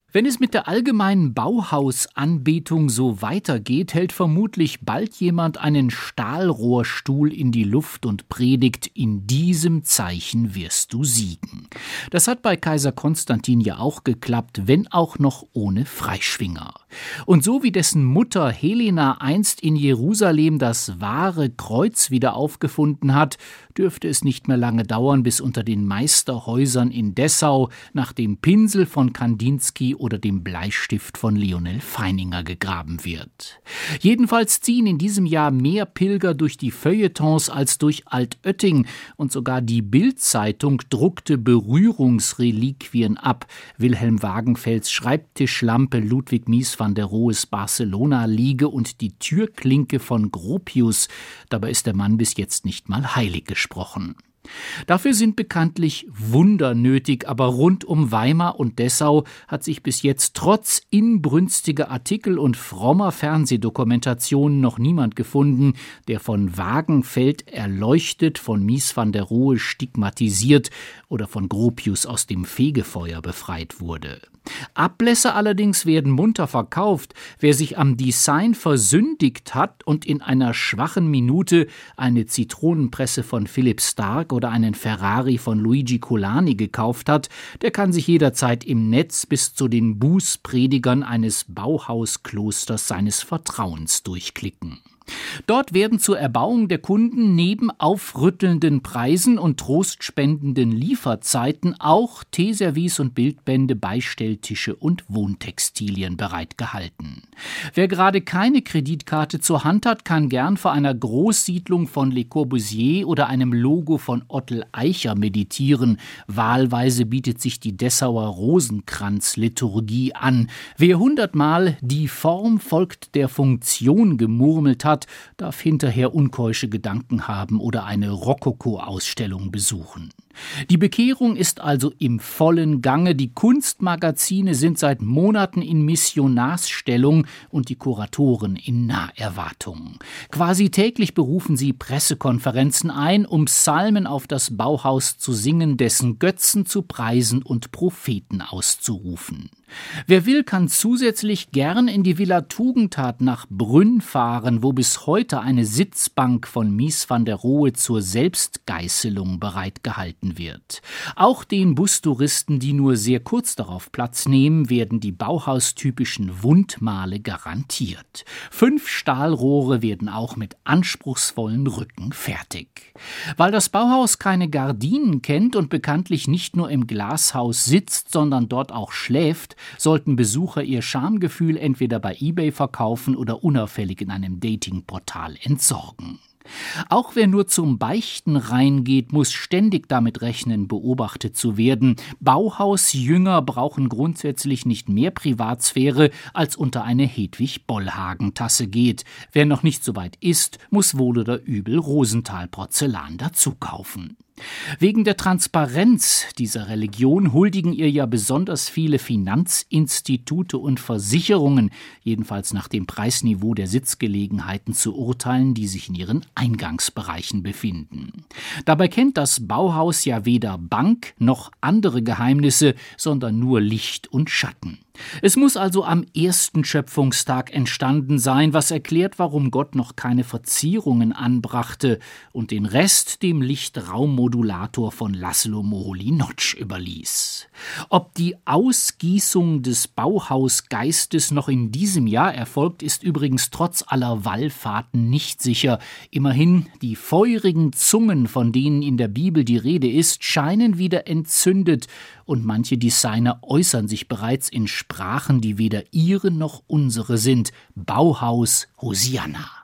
Wenn es mit der allgemeinen Bauhausanbetung so weitergeht, hält vermutlich bald jemand einen Stahlrohrstuhl in die Luft und predigt: In diesem Zeichen wirst du siegen. Das hat bei Kaiser Konstantin ja auch geklappt, wenn auch noch ohne Freischwinger. Und so wie dessen Mutter Helena einst in Jerusalem das wahre Kreuz wieder aufgefunden hat, dürfte es nicht mehr lange dauern, bis unter den Meisterhäusern in Dessau nach dem Pinsel von Kandinsky oder dem Bleistift von Lionel Feininger gegraben wird. Jedenfalls ziehen in diesem Jahr mehr Pilger durch die Feuilletons als durch Altötting, und sogar die Bild-Zeitung druckte Berührungsreliquien ab. Wilhelm Wagenfelds Schreibtischlampe, Ludwig Mies van der Rohes Barcelona-Liege und die Türklinke von Gropius. Dabei ist der Mann bis jetzt nicht mal heilig gesprochen. Dafür sind bekanntlich Wunder nötig, aber rund um Weimar und Dessau hat sich bis jetzt trotz inbrünstiger Artikel und frommer Fernsehdokumentationen noch niemand gefunden, der von Wagenfeld erleuchtet, von Mies van der Rohe stigmatisiert oder von Gropius aus dem Fegefeuer befreit wurde. Ablässe allerdings werden munter verkauft. Wer sich am Design versündigt hat und in einer schwachen Minute eine Zitronenpresse von Philipp Stark oder einen Ferrari von Luigi Colani gekauft hat, der kann sich jederzeit im Netz bis zu den Bußpredigern eines Bauhausklosters seines Vertrauens durchklicken. Dort werden zur Erbauung der Kunden neben aufrüttelnden Preisen und trostspendenden Lieferzeiten auch Teeservice und Bildbände, Beistelltische und Wohntextilien bereitgehalten. Wer gerade keine Kreditkarte zur Hand hat, kann gern vor einer Großsiedlung von Le Corbusier oder einem Logo von Ottel Eicher meditieren. Wahlweise bietet sich die Dessauer Rosenkranz-Liturgie an. Wer 100-mal die Form folgt der Funktion gemurmelt hat, darf hinterher unkeusche Gedanken haben oder eine Rokoko-Ausstellung besuchen. Die Bekehrung ist also im vollen Gange. Die Kunstmagazine sind seit Monaten in Missionarsstellung und die Kuratoren in Naherwartung. Quasi täglich berufen sie Pressekonferenzen ein, um Psalmen auf das Bauhaus zu singen, dessen Götzen zu preisen und Propheten auszurufen. Wer will, kann zusätzlich gern in die Villa Tugendhat nach Brünn fahren, wo bis heute eine Sitzbank von Mies van der Rohe zur Selbstgeißelung bereitgehalten wird. Auch den Bustouristen, die nur sehr kurz darauf Platz nehmen, werden die bauhaustypischen Wundmale garantiert. 5 Stahlrohre werden auch mit anspruchsvollen Rücken fertig. Weil das Bauhaus keine Gardinen kennt und bekanntlich nicht nur im Glashaus sitzt, sondern dort auch schläft, sollten Besucher ihr Schamgefühl entweder bei eBay verkaufen oder unauffällig in einem Datingportal entsorgen. Auch wer nur zum Beichten reingeht, muss ständig damit rechnen, beobachtet zu werden. Bauhausjünger brauchen grundsätzlich nicht mehr Privatsphäre, als unter eine Hedwig-Bollhagen-Tasse geht. Wer noch nicht so weit ist, muss wohl oder übel Rosenthal-Porzellan dazu kaufen. Wegen der Transparenz dieser Religion huldigen ihr ja besonders viele Finanzinstitute und Versicherungen, jedenfalls nach dem Preisniveau der Sitzgelegenheiten zu urteilen, die sich in ihren Eingangsbereichen befinden. Dabei kennt das Bauhaus ja weder Bank noch andere Geheimnisse, sondern nur Licht und Schatten. Es muss also am ersten Schöpfungstag entstanden sein, was erklärt, warum Gott noch keine Verzierungen anbrachte und den Rest dem Lichtraummodulator von Laszlo Moholy-Nagy überließ. Ob die Ausgießung des Bauhausgeistes noch in diesem Jahr erfolgt, ist übrigens trotz aller Wallfahrten nicht sicher. Immerhin, die feurigen Zungen, von denen in der Bibel die Rede ist, scheinen wieder entzündet, und manche Designer äußern sich bereits in Sprachen, die weder ihre noch unsere sind. Bauhaus Hosianna.